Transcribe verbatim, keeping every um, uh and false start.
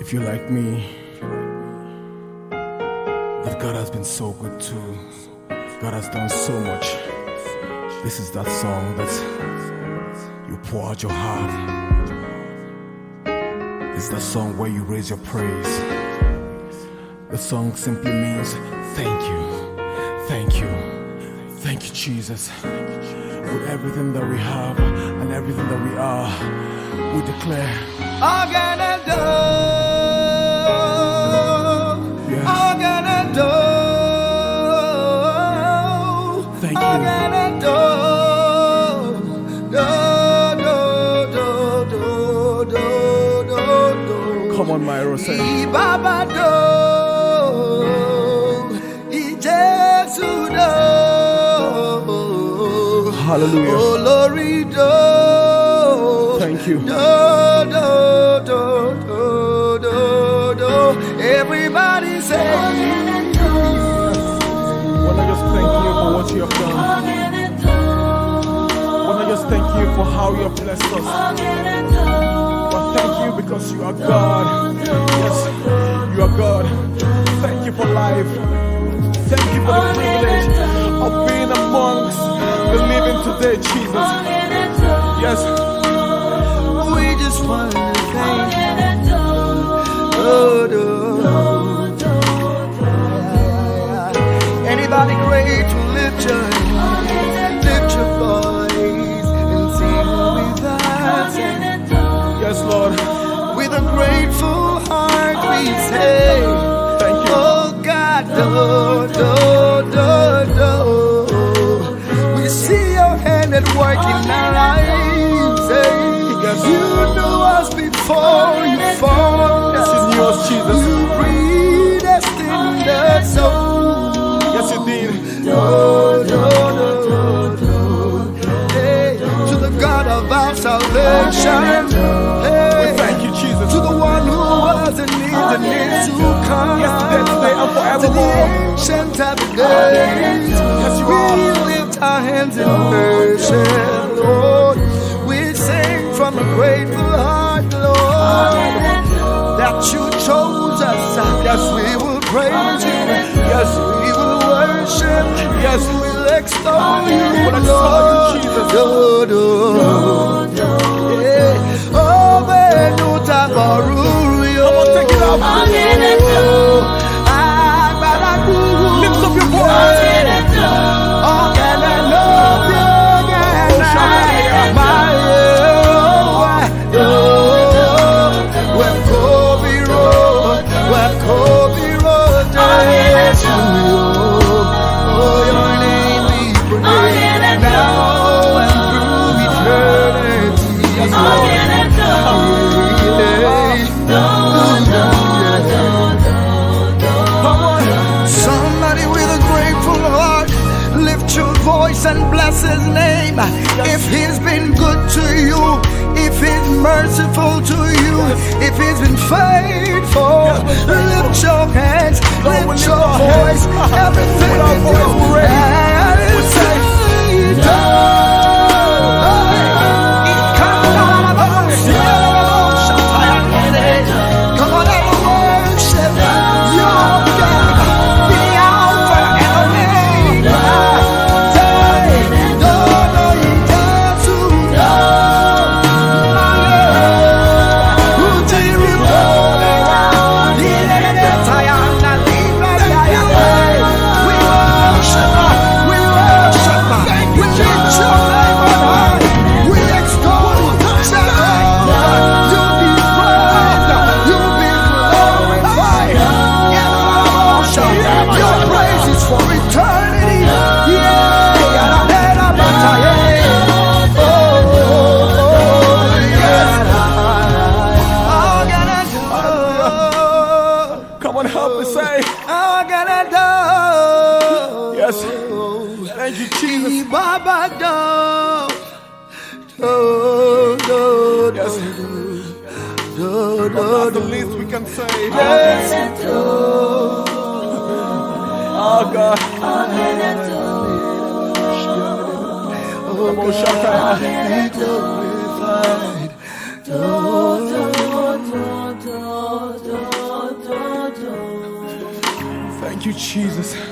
If you're like me, that God has been so good too. God has done so much. This is that song that you pour out your heart. It's that song where you raise your praise. The song simply means thank you, thank you, thank you, Jesus. With everything that we have and everything that we are, we declare, I'm gonna do, yes. I'm gonna do, Thank I'm you. gonna do, do, do, do, do, do, do. Come on, Myro, say. Ibaba do, Ijesu do. Hallelujah. Olori do. Thank you. Do, do, do, do, do, do. Everybody say, When I just thank you for what you have done. When I just thank you for how you have blessed us. But thank you because you are God. Yes, you are God. Thank you for life. Thank you for the privilege of being amongst the living today, Jesus. Yes. we just want to thank you. Oh, do. Anybody great to lift your hands, lift your voice and sing with us. Yes, Lord. With a grateful heart we say, Thank you. oh God, do, do, do, do. We see your hand at work in our lives. Hey. Yes. You knew us before you formed Yes, us. you knew us, Jesus. You predestined us so. Yes, you did. Do, do, do, do. Hey. To the God of our salvation. Hey. Thank you, Jesus. To the one who was and is and is to come. Yesterday, today, and To the forevermore. ancient of the days. Yes, you We are. lift our hands in worship, Lord. We sing from a grateful heart, Lord, that you chose us. Yes, we will praise you. Yes, we will worship. Yes, we will extol you, will extol you, Jesus. Do, do, do. Yeah. Oh, Benuta Barurio. Come on, take it up. Lift up your voice. Somebody with a grateful heart, lift your voice and bless his name. If he's been good to you, if he's merciful to you, if he's been faithful, lift your hands, lift your voice, everything in you, and say, come on and worship your God, the Alpha and Omega. Do, do, do, do, we worship, we worship, we lift your name on high, we extol you. You be praised, you be glorified. Your praise is for eternity. Yeah, oh, yes. I'm gonna do. Come on, help me say. I'm gonna do. Yes. Thank you, Jesus. Baba do. Do, do, Yes. do, But do, that's the do. least we can say. Yes. Oh, God. Oh, Come on, Shaka. be glorified. Do, do, do, do, do. Thank you, Jesus.